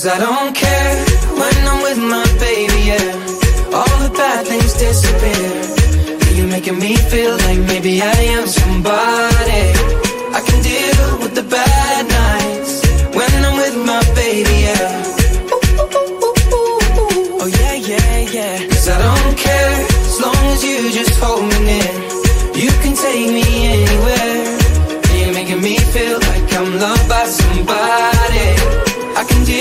I don't care when I'm with my baby, yeah. All the bad things disappear. You're making me feel like maybe I am somebody. I can deal with the bad nights when I'm with my baby, yeah. Oh yeah, yeah, yeah. 'Cause I don't care as long as you just hold me near. You can take me anywhere. You're making me feel like I'm loved by somebody. I can deal